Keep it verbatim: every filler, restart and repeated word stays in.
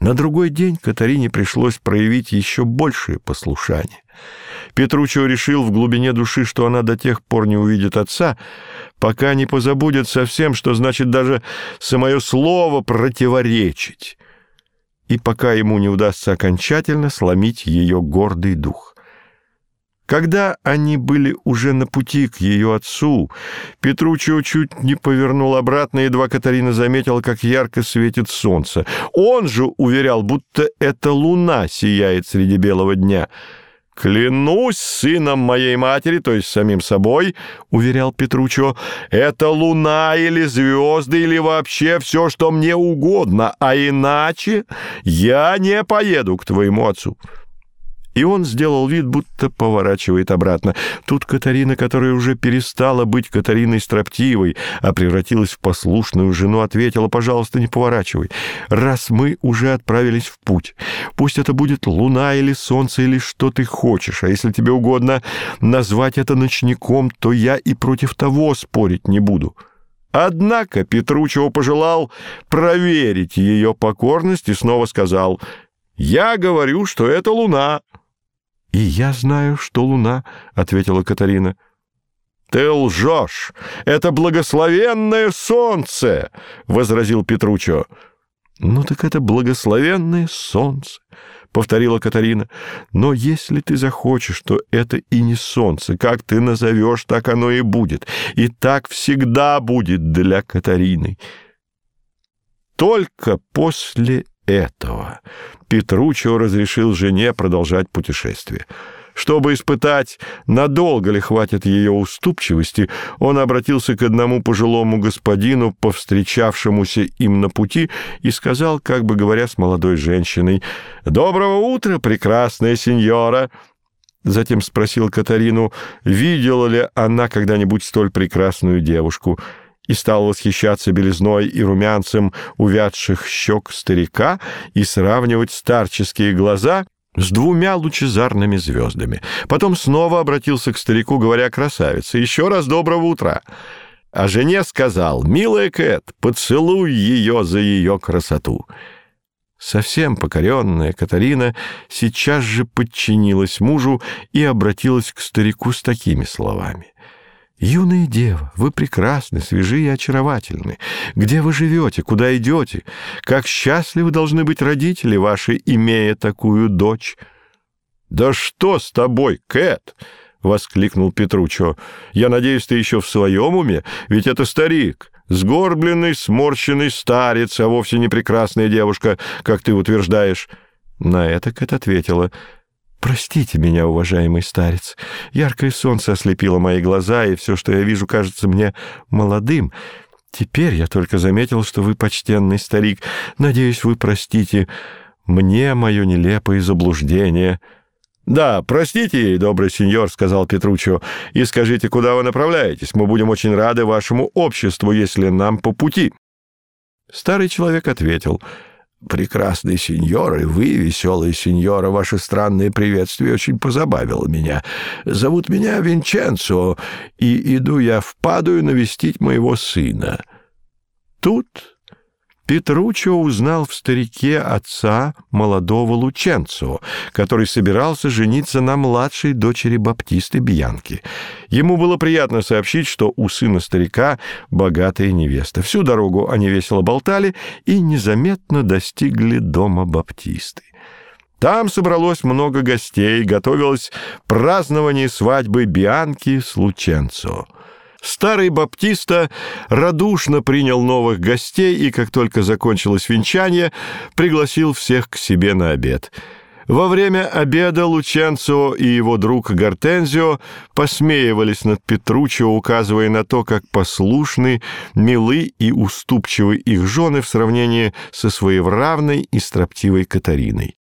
На другой день Катарине пришлось проявить еще большее послушание. Петруччио решил в глубине души, что она до тех пор не увидит отца, пока не позабудет совсем, что значит даже самое слово «противоречить», и пока ему не удастся окончательно сломить ее гордый дух. Когда они были уже на пути к ее отцу, Петруччио чуть не повернул обратно, едва Катарина заметила, как ярко светит солнце. Он же уверял, будто это луна сияет среди белого дня. «Клянусь сыном моей матери, то есть самим собой, — уверял Петруччио, — это луна или звезды, или вообще все, что мне угодно, а иначе я не поеду к твоему отцу». И он сделал вид, будто поворачивает обратно. Тут Катарина, которая уже перестала быть Катариной строптивой, а превратилась в послушную жену, ответила: «Пожалуйста, не поворачивай. Раз мы уже отправились в путь, пусть это будет луна или солнце, или что ты хочешь, а если тебе угодно назвать это ночником, то я и против того спорить не буду». Однако Петруччио пожелал проверить ее покорность и снова сказал: «Я говорю, что это луна». «И я знаю, что луна», — ответила Катарина. «Ты лжешь! Это благословенное солнце!» — возразил Петруччио. «Ну так это благословенное солнце», — повторила Катарина. «Но если ты захочешь, то это и не солнце. Как ты назовешь, так оно и будет. И так всегда будет для Катарины». Только после этого Петруччио разрешил жене продолжать путешествие. Чтобы испытать, надолго ли хватит ее уступчивости, он обратился к одному пожилому господину, повстречавшемуся им на пути, и сказал, как бы говоря с молодой женщиной: «Доброго утра, прекрасная сеньора!» Затем спросил Катарину, видела ли она когда-нибудь столь прекрасную девушку, и стал восхищаться белизной и румянцем увядших щек старика и сравнивать старческие глаза с двумя лучезарными звездами. Потом снова обратился к старику, говоря: «Красавица, еще раз доброго утра». А жене сказал: «Милая Кэт, поцелуй ее за ее красоту». Совсем покоренная Катарина сейчас же подчинилась мужу и обратилась к старику с такими словами: «Юная дева, вы прекрасны, свежи и очаровательны. Где вы живете, куда идете? Как счастливы должны быть родители ваши, имея такую дочь!» «Да что с тобой, Кэт?» — воскликнул Петруччио. «Я надеюсь, ты еще в своем уме? Ведь это старик, сгорбленный, сморщенный старец, а вовсе не прекрасная девушка, как ты утверждаешь». На это Кэт ответила: «Простите меня, уважаемый старец. Яркое солнце ослепило мои глаза, и все, что я вижу, кажется мне молодым. Теперь я только заметил, что вы почтенный старик. Надеюсь, вы простите мне мое нелепое заблуждение». «Да, простите ей, добрый сеньор, — сказал Петруччио, — и скажите, куда вы направляетесь. Мы будем очень рады вашему обществу, если нам по пути». Старый человек ответил: «Прекрасный сеньор, и вы, веселая сеньора, ваше странное приветствие очень позабавило меня. Зовут меня Винченцо, и иду я в Падую навестить моего сына». Тут Петруччио узнал в старике отца молодого Лученцо, который собирался жениться на младшей дочери Баптисты Бьянки. Ему было приятно сообщить, что у сына старика богатая невеста. Всю дорогу они весело болтали и незаметно достигли дома Баптисты. Там собралось много гостей, готовилось празднование свадьбы Бьянки с Лученцо. Старый Баптиста радушно принял новых гостей и, как только закончилось венчание, пригласил всех к себе на обед. Во время обеда Лученцо и его друг Гортензио посмеивались над Петруччио, указывая на то, как послушны, милы и уступчивы их жены в сравнении со своевравной и строптивой Катариной.